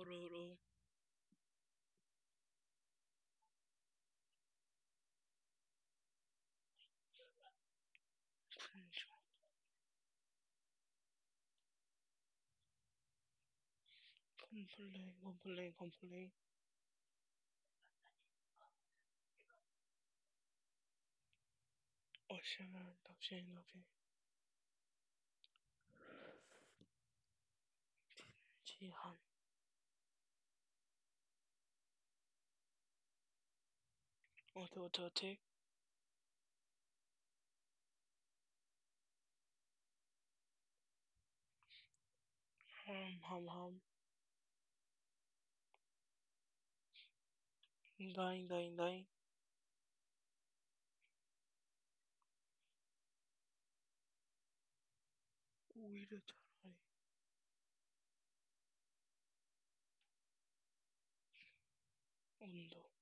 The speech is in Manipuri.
뽀로로. 컴플레인, 컴플레인, 컴플레인. 오시면 덕신 너비. 지한. 어디. 함. 다잉. 오히려 차라리. 온도.